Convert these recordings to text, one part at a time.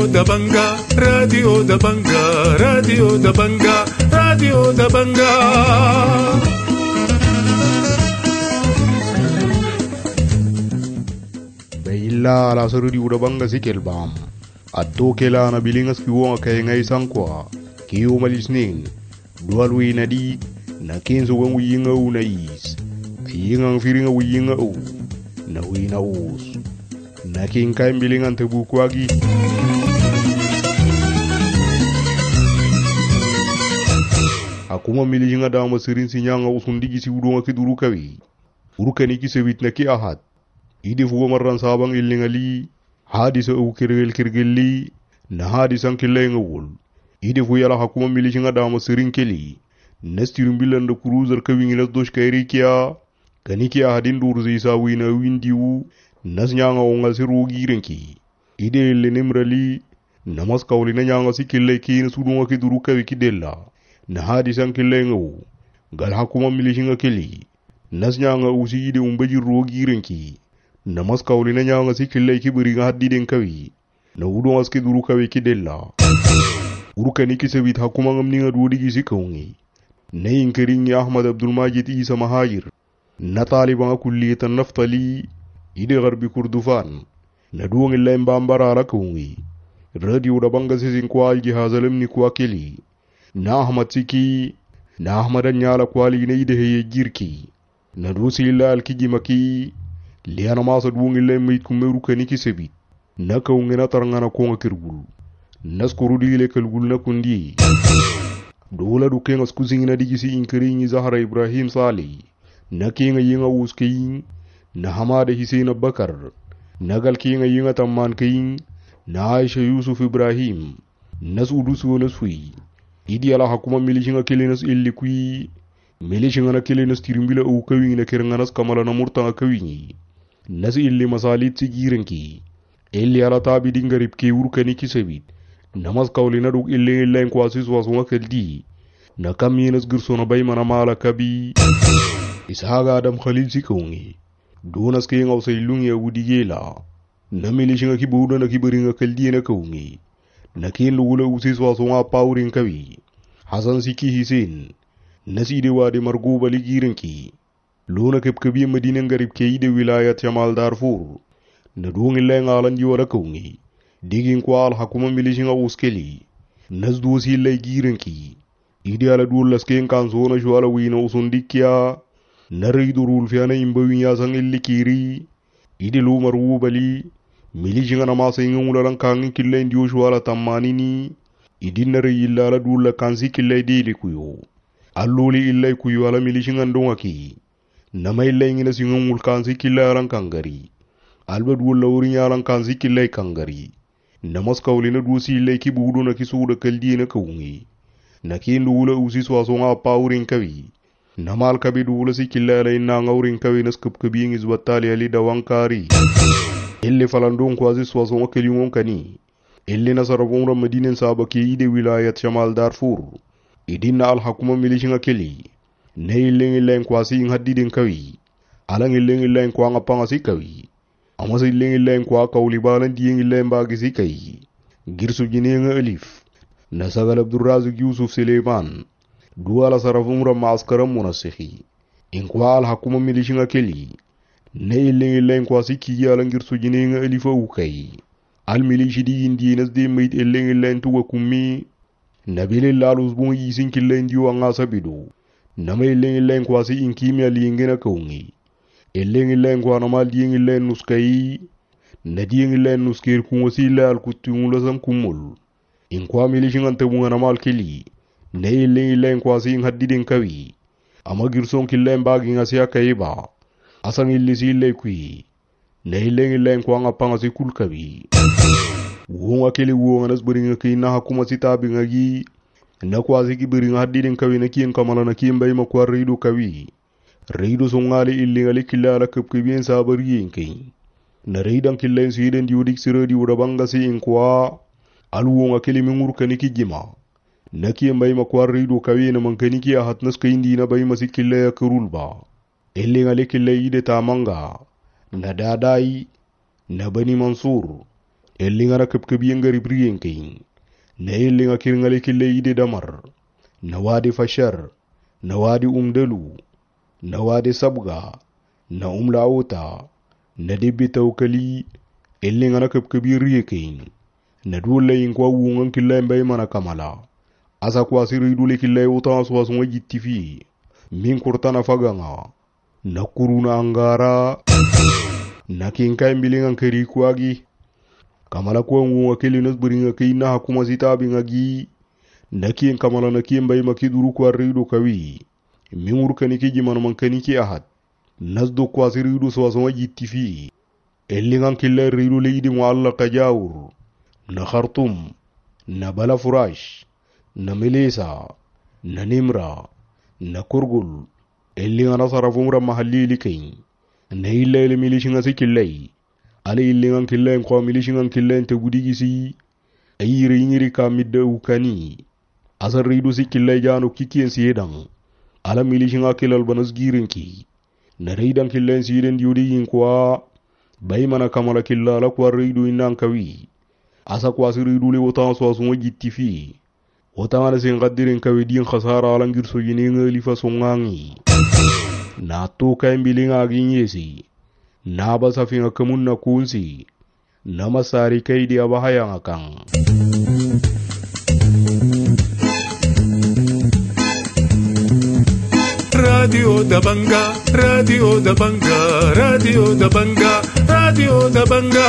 da banga, radio da banga, radio da banga, radio da banga. Baila la radio da banga sikel bam. Atto kela na bilingas kiwong kay ngay sangkwa. Kiyo malisning. Dualwi na di. Na kenzo wang wiyinga u na is. Yingang firinga wiyinga u. Na wina us. Na king kay bilingan tebukwagi. Akuma milijinga dama sirin sinyanga usundigi si udonga kiduru kawi. Urukani ki sewit na ki ahad. Idi fuwa marran sabang ilingali. Hadisa u kirgeli. Na hadisan kilenga wul. Idi fuwa yala hakuma milijinga dama sirin keli. Nestirum bilanda cruiser kawingi nas dosh kairikia. Kaniki ahadin durzi isa wina windiwu. Nas nyanga onga siru girenki. Ide le nemrali. Namas kawli na nyanga si kile ki nasudunga kiduru kawi kidela. Na hadisan kilenga wu. Gal hakuma milijinga keli. Nas nyanga usi ide umbaji rogirenki. Namas kawli na nyanga si kile ki beringa hadiden kawi. Na udunga aske duru kawi kidela. Urukani kisewit hakuma ngamninga duodigi si kaungi. Nayin kering Ahmad Abdul Majid Isa Mahajir. Na taliban kulliyatan naftali. Ide garbi Kurdufan. Na duwang illa mbambara ala kaungi. Radio da banga sisin kwa aljihazalim ni kwa keli. Na Ahmad Siki. Na Ahmad Anyala kwa line ide heye jirki. Na dusi illa alkiji maki. Liana masa duwang illa mbait kumeruka niki sebit. Na kaungi na tarangana konga kirgul. Naskurudi ile kalgul na kundi. Dola dukenga skuzingi na digisi inkeringi Zahra Ibrahim Sali. Na kenga yinga uskeyin. Na Hamada Hussein Abakar. Nagal kenga yinga Tamman Kayin. Na Aisha Yusuf Ibrahim. Nas udusu nasui. Idi ala hakuma milishinga kelenas illikui. Milishinga na kelenas tirimbila u kawingi na kerenganas kamala na murtanga kawingi. Nas illi masalit sigirenki. Illi ala tabi dingarib ke urkani kisabit. Namas kawlina dug illen kwasi swaswa keldi. Na kaminas girsona baymana mala kabi. Ishaga Adam Khalil sikaungi. Donas kenga usailungi ya wudigela. Na milishinga kibuda na kibaringa keldi na kaungi. Na ken lugula usi swaswa paurin kabi. Hasan Siki Hussein. Naside wade marguba ligirenki. Lona kepkabi madina ngarib ke ide wilayat Yamal Darfur. Na duong illen alan jiwara kaungi. Digin kwa al hakuma milishinga uskeli. Nasdu wasi illay girenki. Idi ala duol lasken kansona shwala wina usundikia. Naridu rul fiana imbawin yasang illikiri. Idi lumar wubali. Milishinga namasa inga ulalang kangin killay ndiyo shwala tammanini. Idi nari illa ala duol la kansi killay dili kuyo. Alluli illay kuyo ala milishinga ndongaki. Nama illay ingina singa ngul kansi killay alang kangari. Alba duol la urin alang kansi killay kangari. Namas kawlina dusi illay ki budu na kisuda kaldi na kaungi. Na kin dula usi swasonga paurin kawi. Namal kabi dula si killala inna ngaurin kawi nas kapkabi ingis batali ali dawankari. Illi falandong kwazi swasonga kalingon kani. Illi nasarabongra madinen sabaki ide wilayat Shamal Darfur. Idinna al hakuma milishinga keli. Na illen kwasi ing hadidin kawi. Alang illen kwa ngapanga si kawi. Amasa illen kwa kaulibalan diyeng illen bagisi kai. Girsu jinenga alif. Nasagal Abdurrazak Yusuf Suleiman. Duala sarafumra maaskaram munasikhi. Inkwa al hakuma milishinga keli. Na illen kwa si kiyalan girsu jinenga alifa ukai. Al milishi di indi nasde mait illen tuwa kummi. Nabile lalus bung yisin killen diwa nga sabido. Nama illen kwa si inkimi aliyengena kaungi. Illen kwa namal diyeng illen nuskai. Na diyeng illen nuskir kungosi illa al kutungulasan kumul. Inkwa milishingan tabunga namal keli. Na illen kwa si ing haddiden kawi. Ama girson killen bagi nga siya kaiba. Asang illi si illay kui. Na illen kwa nga panga si kul kawi. Uonga keli uonga nas beringa kii na hakuma si tabi nga gi. Na kwa si ki beringa haddiden kawi na kien kamala na kien bayma kwa reido kawi. Reido songali illi ngali killa ala kapkabien sabari yenkai. Na reidan killen siiden diudik siradi udabanga si inkwa. Aluonga keli mingur kaniki jima. Na kien bayma kwa reido kawi na mankaniki ya hatnas ka indi na bayma si killa ya karulba. Illi ngali killa ide tamanga. Na dadai. Na Bani Mansur. Elinga na kapkabiyan garibriyen kain. Na elinga kiringale kille ide damar. Na wadi fashar. Na wadi umdalu. Na wadi sabga. Na umlaota. Na dibbi tawkali. Elinga na kapkabiyan kain. Na dole yinkwa wungan kille mbay mana kamala. Asa kwa siri dule kille uta swaswa jittifi. Min kurtana faganga. Na kuruna angara. Na kinkai mbilingan keri kwagi. Kamala kwa ngunga kili nasbiringa kina hakuma zitabi ngagi. Na kien kamala na kien bay makiduru kwa rido kawi. Min urkani kiji manamankani ki ahad. Nasdo kwa siri rido swaswa jittifi. Elingan kille rido leidi mualla kajawur. Na Khartoum. Na Bala Furash. Na Melesa. Na Nimra. Na Kurgul. Elinga na sarafumra mahalli likain. Na illa ili milishinga si killay. Ale ilingan killayin kwa milishingan killayin te gudigisi. Ayiri ingiri ka midda ukani. Asar ridu si killay jano kikien siyedang. Ala milishinga killal banas girinki. Na reidan killayin siyeden diyodigin kwa. Baymana kamala killala kwa ridu inang kawi. Asa kwa si ridu le wotan swaswa jittifi. Wotan ala sin qaddirin kawi diin khasara alangir so yinenga lifa songangi. Na toka mbilinga aginyesi. Na basa finga kamun na kunsi. Na masari kaidi abahaya ngakang. Radio Dabanga, Radio Dabanga, Radio Dabanga, Radio Dabanga.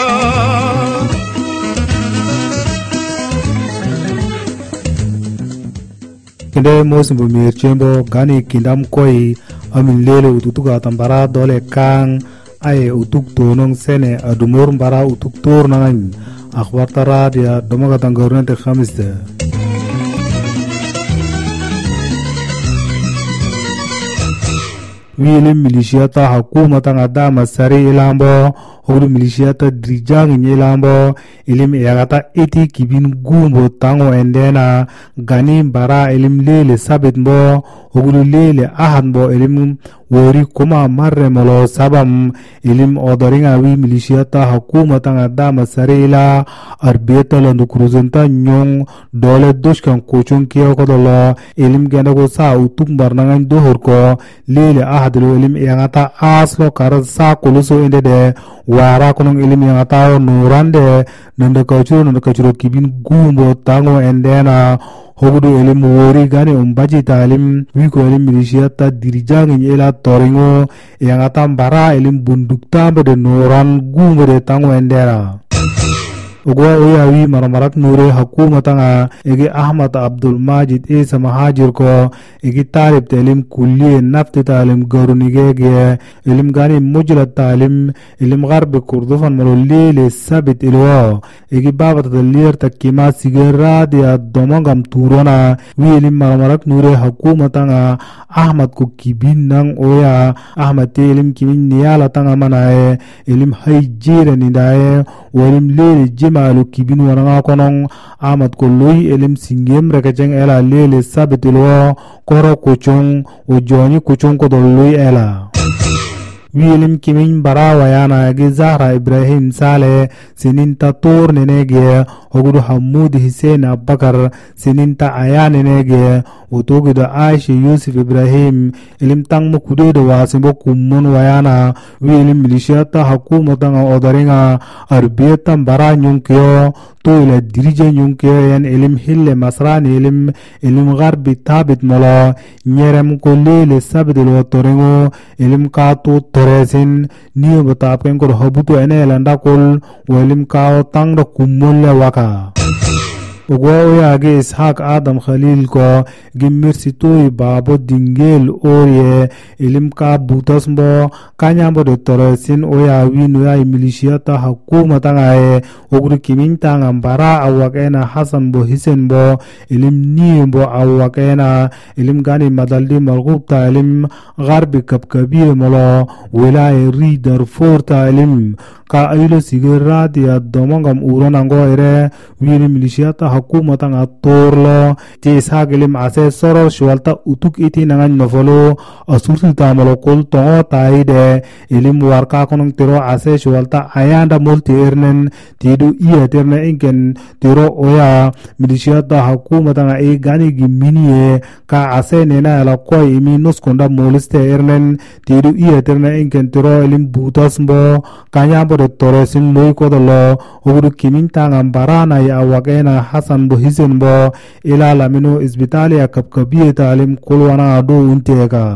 Kende mosim bumir chembo gani kindam koi amin lele ututuga tambara dole kang aye utuk tonong sene adumur bara utuk tur nangan akhbar tara dia domaga tangorna te khamiste wile milishiyata hakumata ngadama sari ilambo hulu milishiyata drijang ilambo ilim yagata eti kibin gumbo tango endena gani bara ilim lele sabit mbo hulu lele ahad mbo ilim wori kuma marre molo sabam ilim odoringa wi milishiyata hakumata ngadama sari ila arbeta landu kruzenta nyong dole doshkan kuchung kiyo kodolo ilim genago sa utuk barnangan dohor ko lele ahadlo ilim yagata aslo karat sa kuluso indede wara kunung ilim yagata nurande nanda kachuro kibin gumbo tango endena hogudu ilim wori gani umbaji talim wiko ilim milishiyata dirijangi ila toringo yagata mbara ilim bundukta bede nuran gumbo de tango endena Ugwa uyawi maramarat nure hakumata nga egi Ahmad Abdul Majid Isa Mahajir ko egi talib talim kulliye nafti talim garunigege ilim gani mujlat talim ilim garbi kurdufan malo lele sabit ilwa egi babata talir takima sigeradi ya domangam turona wi ilim maramarat nure hakumata nga Ahmad ko kibin nang uya Ahmad te ilim kimin niyala tanga manae ilim haijire nidae walim lele malu kibin waranga konong Ahmad ko loy elim singem rekajeng ela lele sabitilo koro kuchung o joni kuchung ko loy ela wilim kimin bara wayana agi Zahra Ibrahim Saleh sininta tur nenege hogudu Hamud Hussein Abubakar sininta aya nenege utogido Aisha Yusuf Ibrahim ilim tang mukude do wasimbo kummun wayana wilim milishiyata hakumata nga odaringa arbiyata bara nyunkyo to ila dirije nyunkyo yan ilim hille masrani ilim garbi tabit molo nyerem ko lele sabidilo torengo ilim kato toresin niyo batapken ko habutu ene landa kol walim kao tang do kummulle waka Ugwa uyage Ishaq Adam Khalil ko gimmir situi babo dingel oye ilim ka butas mbo kanyambo de toresin uya winu ya milishiyata hakumata ngae ugru kiminta ngambara awakena Hasan bo Hisen bo ilim ni bo awakena ilim gani madaldi margubta ilim garbi kabkabir molo wilaya ri Darfur ta ilim ka aylo sigirati ya domangam uronango ere winu milishiyata hakuma tanga torlo ti sagilim ase soro shwalta utuk iti nangan novolo asursi tamalo kol tongo taide ilim warka konong tiro ase shwalta ayanda multi ernen tidu iya terne inken tiro oya milisia da hakuma tanga e gani giminie ka ase nena la koy imi nuskonda moliste ernen tidu iya terne inken tiro ilim butasmbo kanya bodo torosin loy kodolo ogudu kiminta ngambara ya wagena Hasan bo Hisen bo ila lamino isbitali ya kapkabiye talim kulwana ado untega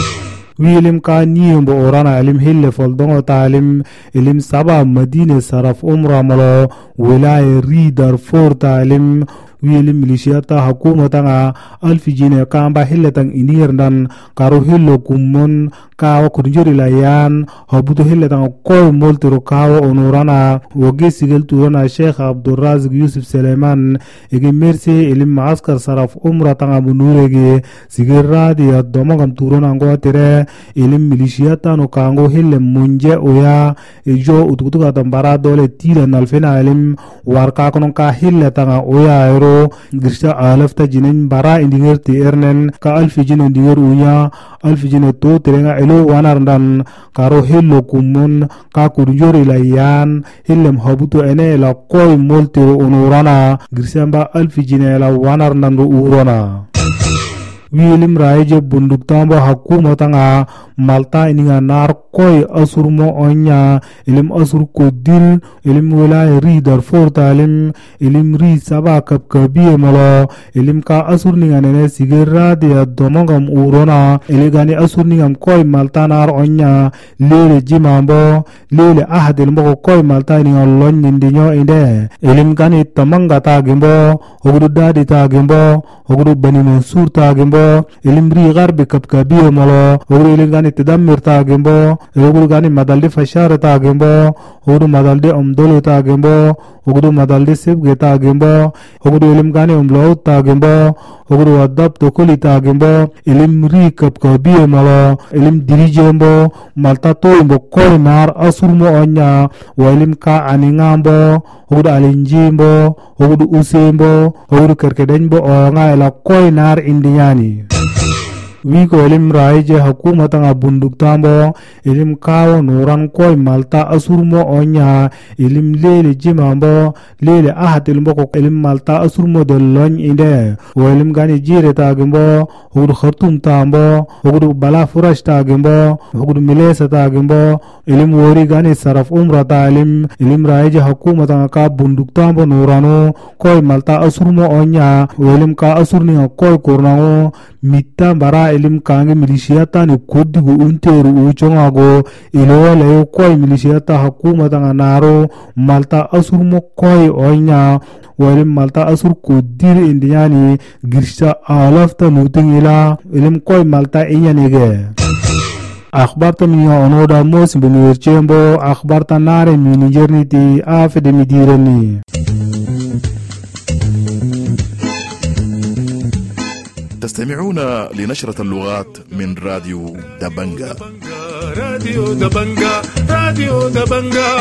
wilim ka niyembo orana ilim hille foldongo talim ilim saba madine saraf umra malo wilaya ridar for talim wilim milisiata hakumata nga alfijine kamba hilletan inirdan karu hillo kummon kawa kurjuri layan habuto hilletan koy moltiro kawa onurana woge sigel turana Sheikh Abdurrazik Yusuf Suleiman ege mersi ilim maaskar saraf umra tanga bunurege sigel radi ya domagam turana ngo tere ilim milisiata no kango hille munje oya ejo utukutuka tambara dole tira nalfena ilim warka konon ka hille tanga oya ero gisha alafta jinin bara indinger ti ernen ka alfijin indinger unya alfijin to terenga elo wanarndan karo hello kumun ka kurjori layan hillem habuto ene la koy molti onurana gisamba alfijin la wanarndan ro urona wilim raije bunduk tambo hakuma tanga malta ininga nar koy asurmo onya ilim asur kodir ilim wilaya ridar forta ilim ri saba kapkabiye malo ilim ka asur ninga nene sigera dia domongam urona iligani asur ningam koy malta nar onya lele jimambo lele ahadil mo koy malta ininga lon nindinyo inde ilim gani tamanga ta gimbo ogudu dadi ta gimbo ogudu bani mansur ta gimbo ilimri garbi kapkabiye malo ogudu iligani tidammir ta gimbo ogudu gani madaldi fashar ta gimbo ogudu madaldi omdolo ta gimbo ogudu madaldi sibge ta gimbo ogudu ilim gani umlo ta gimbo ogudu wadab tokoli ta gimbo ilimri kapkabiye malo ilim dirijembo malta toimbo koy nar asurmo onya wa ilim ka aningambo ogudu alinjimbo ogudu usembo ogudu kerkedenbo onga ila koy nar indinyani wiko ilim raije hakumata nga bunduk tambo ilim kawo nuran koy malta asurmo onya ilim lele jimambo lele ahat ilimbo ko ilim malta asurmo dolon inde o ilim gani jire tagimbo ogudu khartum tambo ogudu bala furash tagimbo ogudu milesa tagimbo ilim wori gani saraf umra ta ilim raije hakumata nga ka bunduk tambo nurano koy malta asurmo onya o ilim ka asurni nga koy kornango mitta bara ilim kange milisiata ni kodigo unteru uchongago ilole koy milisiata hakumata nga naro malta asurmo koy onya walim malta asur kodir indiani girsha alafta nuting ila ilim koy malta inyanege akhbarta miya onoda mos binirchembo akhbarta nare minijerniti afede midirani تستمعون لنشرة اللغات من راديو دبنجا. راديو دبنجا راديو دبنجا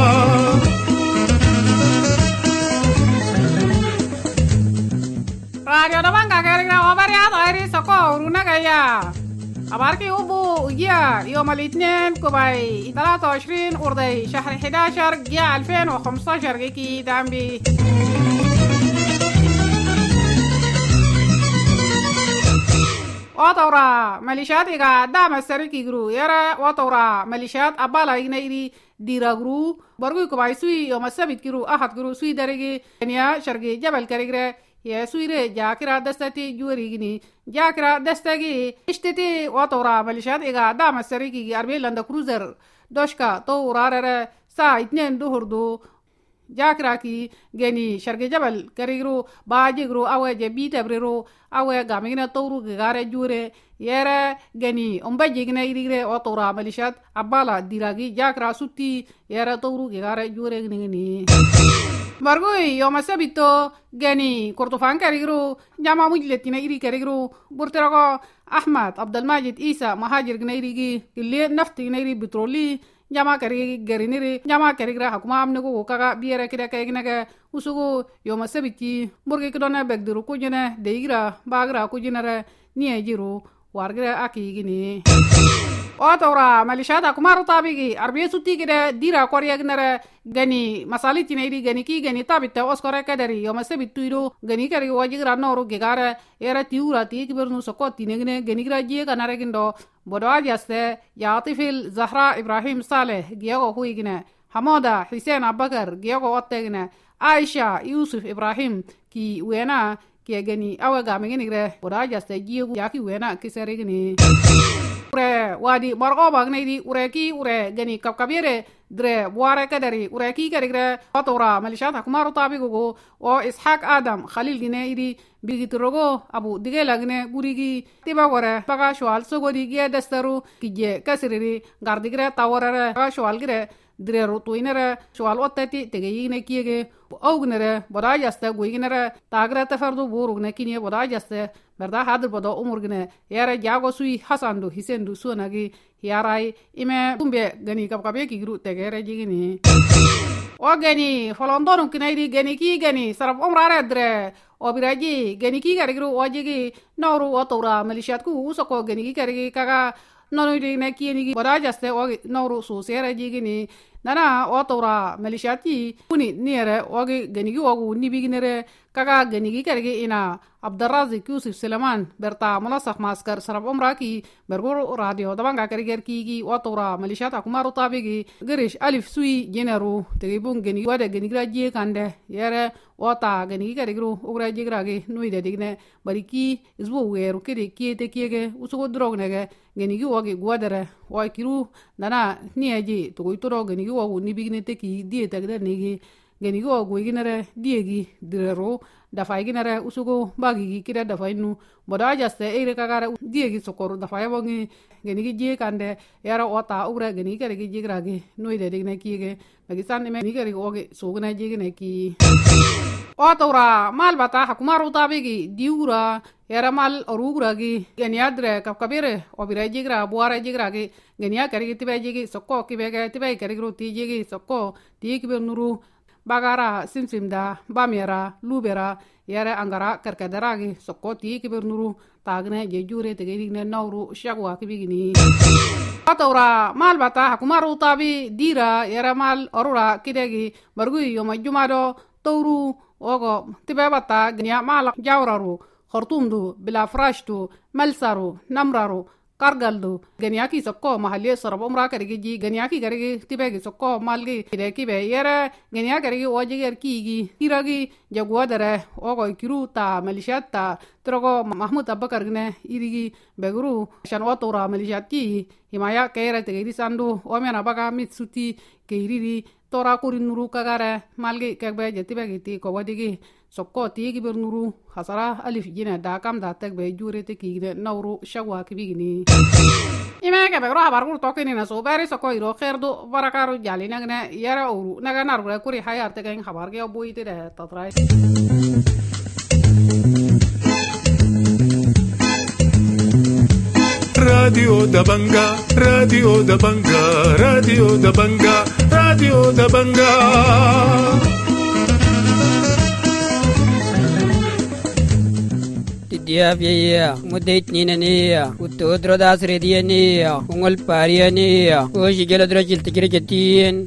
راديو دبنجا كيرنا وبريا طايري سكو رونغايا أباركي أبو جيا يوم الاثنين كوباي 23 أردي شهر 11 جيا 2015 كي دامبي وطورا مليشات إيقا دام السريكي جرو يرى وطورا مليشات أبالا إينايري ديرا جرو برغو كباي سوي يوم السبت جرو أحد جرو سوي داريجي انيا شرقي جبل كاريجري يا سوي ري جاكرا دستاتي جوريجني جاكرا دستاجي اشتتي وطورا مليشات إيقا دام السريكي أربي لندا كروزر دوشكا طورا رارا سا 2 دهر دو جاكراكي جني شرق جبل كريرو باجيرو أو جبيت بريرو أو جامعنا تورو غارة جورة يرى جني باجينا يريرة أو تورا مليشات، أبالا ديراغي جاكرا سوتي يرى تورو غارة جورة غني bargoi yo masabito gani kordofan karigru jama mujletina iri karigru burtirago Ahmad Abdul Majid Isa mahajir gna irigi ile nafti gna iri petroli jama karigi gariniri jama karigra hakuma amnego kaga biere kida kayignaga usugo yo masabiti burgi kidona begduru kujene deigra bagra kujinare niye jiru wargira akigini otora malishada kumaru tabigi arbiye sutti kida dira korya gnara gani masali tinairi gani ki gani tabita oskore kadari yo masabitu ido gani kari wajigra noru gegara era tiura ti kibernu sokoti negne gani graje kanare gindo bodo ajaste yatifil Zahra Ibrahim Saleh giyago huigine Hamoda Hussein Abakar giyago ottegne Aisha Yusuf Ibrahim ki wena ki gani awaga mengini gre bodo ajaste giyago yaki wena kisere gini ure wadi margo bagne di ure ki ure gani kapkabire dre buare kadari ure ki kadire otora malishata kumaru tabigo o Ishaq Adam Khalil gine iri bigitrogo abu digela gine gurigi tiba gore paga shwal sogodi ge dastaru kije kasiriri gardigre tawara paga shwal gire dire rutuinere shwal ottati tegeyine kiyege awgnere boda jaste guignere tagre tafardu burugne kinye boda jaste berda hadir bodo umurgne yare jago sui hasandu hisendu sunagi yarai ime tumbe gani kapkabe ki gru tegere jigini o gani folondonu kinairi gani ki gani sarab umrare dre obiraji gani ki gari gru ojigi noru otora malishat ku usoko gani ki gari kaga nonu dine kiyeni boda jaste o noru su sere jigini nana otora malishati kuni niere ogi ganigi ogu nibiginere kaga ganigi karge ina Abdurrazik Yusuf Suleman berta mulasakh maskar sarab umraki bergur radio dabanga karger kigi otora malishata kumaru tabigi gerish alif sui generu tegibun ganigi wada ganigi raje kande yere ota ganigi karigru ugra jigragi nuide digne bariki isbu weru kidi kiete kiege usugo drognege ganigi ogi gwadere o kiru nana nieji tugoitoro ganigi ogu nibigne teki die tagde nigi ganigi ogu iginere diegi direro dafai ginere usugo bagi kida dafai nu boda jaste ere kagara diegi sokoru dafai bongi ganigi je kande yara ota ugra ganigi kare gi jigragi noide digne kiege bagi sanne me nigari ogi sogna jigine ki otora mal bata hakumaru tabigi diura yara mal orugragi ganiadre kapkabire obira jigra buara jigragi gania kare tibe jigi sokko kibege tibe kare gruti jigi sokko tikibe nuru bagara simsimda bamera lubera yare angara karkadaragi sokko tikibe nuru tagne je jure tegedigne nawru shagwa kibigini otora mal bata hakumaru tabi dira yara mal orura kidegi bargui yoma jumado tawru ogo tibe bata gania mal jawraru khortumdu bila frashtu malsaru namraru kargaldu ganiaki sokko mahalli sarab umra karigi ganiaki karigi tibegi sokko malgi kideki be yere gania karigi ojiger kigi tiragi jagwadare ogo kiru ta malishata trogo Mahmud Abakar gne irigi beguru shan otora malishati himaya kaira tegiri sandu omena baga mitsuti keiriri tora kurin nuru kagare malgi kegbe jetibegi ti ko wadigi sokko tigi bernuru hasara alif jina da kam da tegbe jure te kigde nawru shagwa kibigini imeke be ro habar kur tokini na so bari sokko iro kherdu barakaru jali nagne yara uru naga narure kuri hayar te gen habar ge boyite de tatrai Radio Dabanga, Radio Dabanga, Radio Dabanga, Radio Dabanga. Tidia via, mudait ninania, utodro das rediania, ungol pariania, hoje gelo drajil tikirjetin.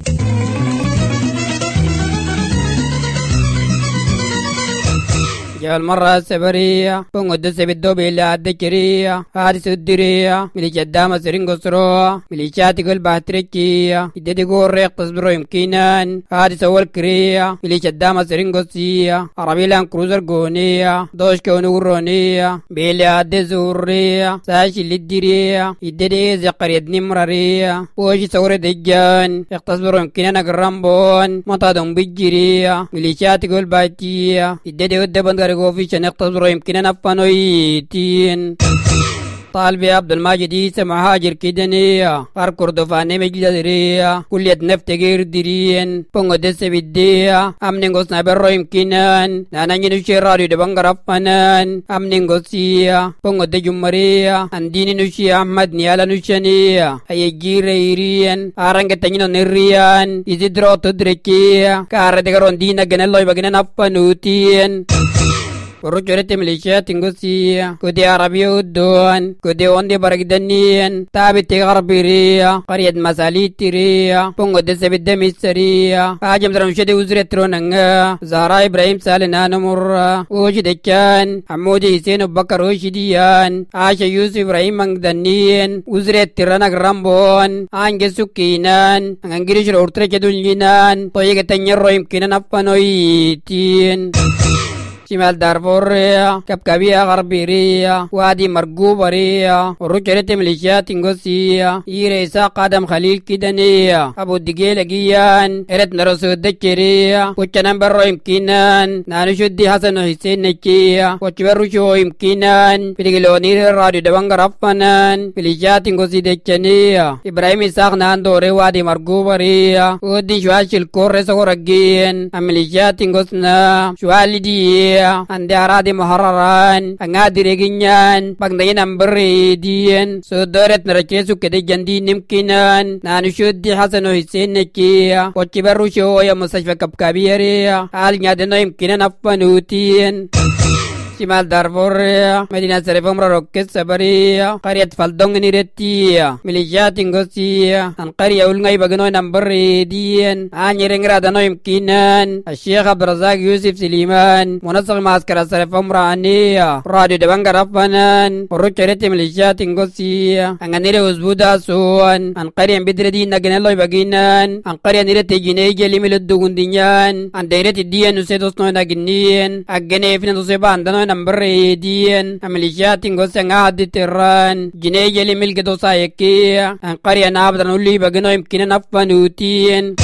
المرة السبرية بنقد سبدو بلا الذكرية حادث الدرية ملي جدام سرنغو سروة ملي شاتق الباتريكية يددي قول تصبرو يمكنان حادث أول كرية ملي جدام سرنغو سية عربي لان كروزر قونية دوش كونو رونية بلا عد زورية ساشي للدرية يددي زقر يدني مرارية وشي سورة دجان يختصبرو يمكنان أقرامبون مطادم بجرية ملي شاتق الباتية يددي ودبان غوفيشن يختصروا يمكن نفانويتين طالبي عبد الماجد عيسى مهاجر كدنية قار كردفاني مجلدرية كلية نفتقير ديرين بونغو دسة بدية أمنينغوس نابرو يمكنان نانا نشي راديو دبانغ رفنان أمنينغوسية بونغو دجمرية أنديني نشي أحمد نيالا نشانية أي جيريرين أرانغ تنينو نريان إزيدرو تدركية كار دكارون دينا جنالو يبغينا نفنوتين ورجعت مليشيا تنقصية كودي عربي ودون كودي وندي برقدنين تابت غربيرية قرية مساليت تيرية بونغو دسة بالدمي السرية حاجم درمشدي وزرية تروننغا زهراء إبراهيم سالنا نمر وجد كان حمودي حسين وبكر وشديان عاشا يوسف إبراهيم مغدنين وزرية تيرانا غرامبون آنجي سكينان انجريش الأورتريك دولينان طيقة تنيرو يمكننا نفنويتين شمال دارفوريا كبكبية غربيرية وادي مرقوبرية ورجعت ميليشيات تنقصية إيريسا قادم خليل كدنية أبو الدقيل أجيان إرت نرسو الدكيرية وچنان برو يمكنان نانشدي حسن حسين نكية وچبرو شو يمكنان فيديقلونير الراديو دبانغ رفنان ميليشيات تنقصي دكينية إبراهيم إساق ناندوري وادي مرقوبرية ودي شواش الكوري سورجين ميليشيات تنقصنا شوالي دي ande aradi muharraran angadi ginyan pagdayan beredian sodoret narakesu kede jandi nimkinan nanu shuddi hasano hisen nekiya wachibaru sho ya musashfa kapkabiyariya al nyadeno imkinan afpanutin شمال دارفوريا مدينة سرفهم روكس سبريا قرية فالدونغ نيرتيا ميليشيات انغوسيا ان قرية ولغاي بغنوي نمبر ديان اني رنغرا دانو يمكنان الشيخ عبد الرزاق يوسف سليمان منسق معسكر سرفهم رانيا راديو دبانغ رفنان وروچرت ميليشيات انغوسيا انغنيري وزبودا سوان ان قرية بدردين نغنالوي بغينان ان قرية نيرتي جينيجي لميلدوغن دينيان ان ديرتي ديان نسيدوس نوي نغنين اغني فين نسيبان دانو نمبر ديان ميليشيات انغوسيا غادي تيران جينيجي لميلغدو سايكي ان قرية نابدن ولي بغنو يمكن نفنوتين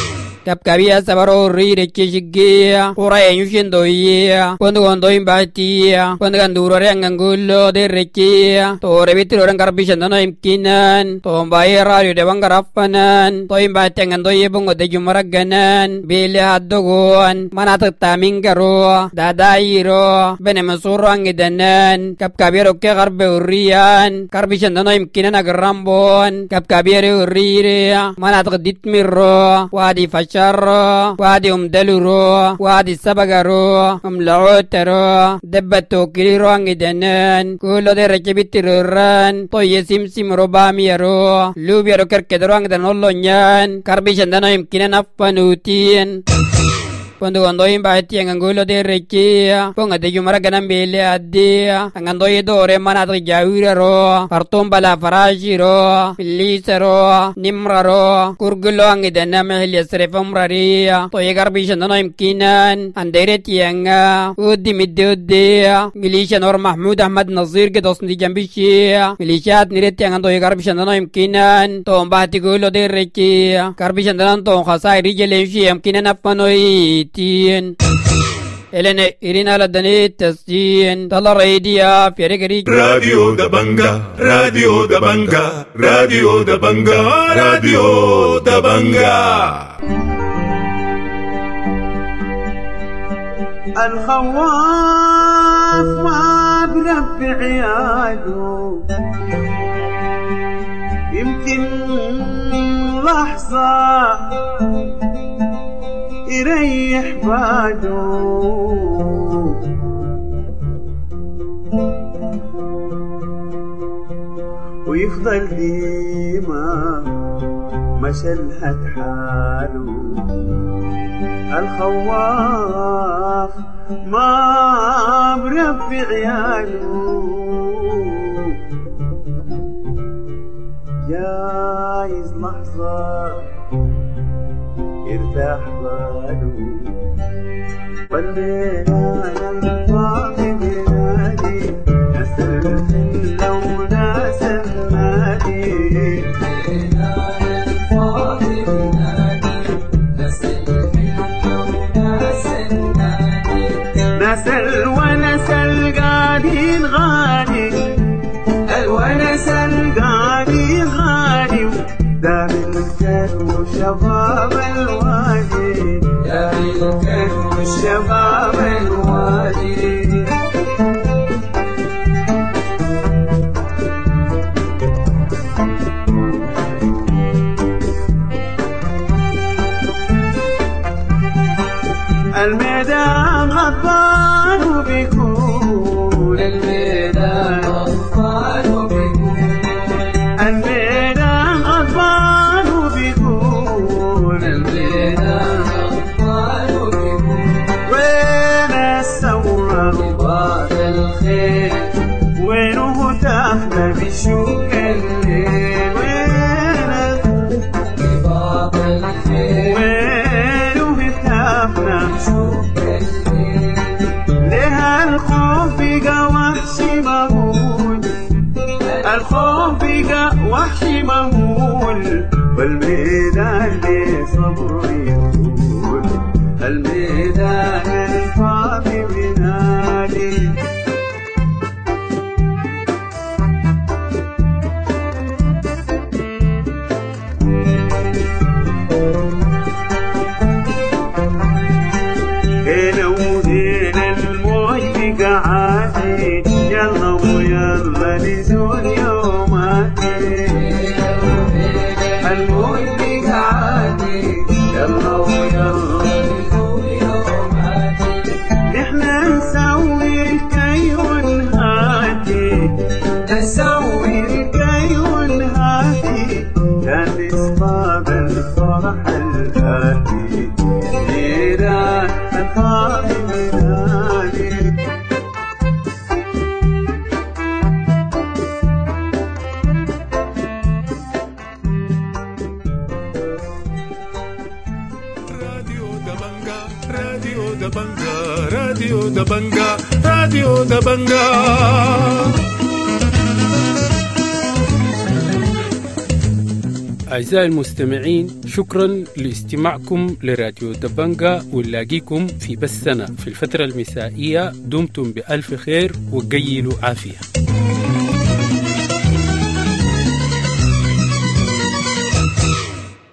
كبكبيا سبرو ريريكيشيجيا قراي يوشين دويا وندغون دوين باتيا وندغان دورو ريانغانغولو ديريكيا توري بيترو رنغاربيشن دانو يمكنان تومباي راديو دبانغ رفنان توين باتيانغان دوي بونغو دجمرغنان بيلي هادوغون مناطق تامينغرو دادايرو بنمسورو انغدنان كبكبيا روكي غربي وريان كاربيشن دانو يمكنان اغرامبون كبكبيا ريريا مناطق ديتميرو وادي شر وادي دلورو وادي سبغرو لعوترو دبتو كيرو انغدنان كولو دي رجبتروران طوي سمسم رباميرو لوبيرو كركدرو انغدنولو نيان كاربيشن دانو يمكنن افنوتين Pondo andoyin bahati angangulo de rekia ponga de jumara ganam bele addia angandoy dore manat jawira ro partom bala faraji ro pillisero nimra ro kurgulo angidana mehli srefam raria to yegar bishan no imkinan andereti anga udi midde milisha nor mahmud ahmad nazir ke dosni jambishi milishat nireti angando yegar bishan no imkinan to bahati gulo de rekia karbishan dan to khasai rijele shi imkinan apanoi تين إلنا إرينا لدني تسجين طلع راديو في رجري راديو دبنجا راديو دبنجا راديو دبنجا راديو دبنجا الخواف ما برفع عياده يمكن لحظة يريح باده ويفضل ديما مشلهت حاله الخواف ما بربي عياله جايز لحظة ارتاح باله ولينا ننفع بنادي نسل لو ناسل نادي ولينا ننفع بنادي نسل لو ناسل نادي نسل ونسل قاعدين غادي ملكك وشباب الوادي يا ملكك وشباب الوادي الميدان غضبان وبيكون الميدان غضبان وبيكون الميدان غضبان وبيكون الميدان غضبان وبيكون وين الثورة رباط الخيل وينه هتافنا بشوك الليل وين رباط الخيل وينه هتافنا بشوك الليل لها الخوف بقى وحشي مهول الخوف بقى وحشي مهول والميدان لصبر يقول الميدان الفاضي بنادي هنا وهنا الموج بقى عادي يلا ويلا نزول يوماتي الموج بقى عادي يلا ويلا نزول يوماتي نحنا نسوي الكي ونهاتي نسوي الكي ونهاتي كان اسباب الفرح الآتي نيران الخاطي منادي راديو دبنجا راديو دبنجا أعزائي المستمعين، شكرا لاستماعكم لراديو دبنجا، ونلاقيكم في بثنا في الفترة المسائية. دمتم بألف خير وقيلوا عافية.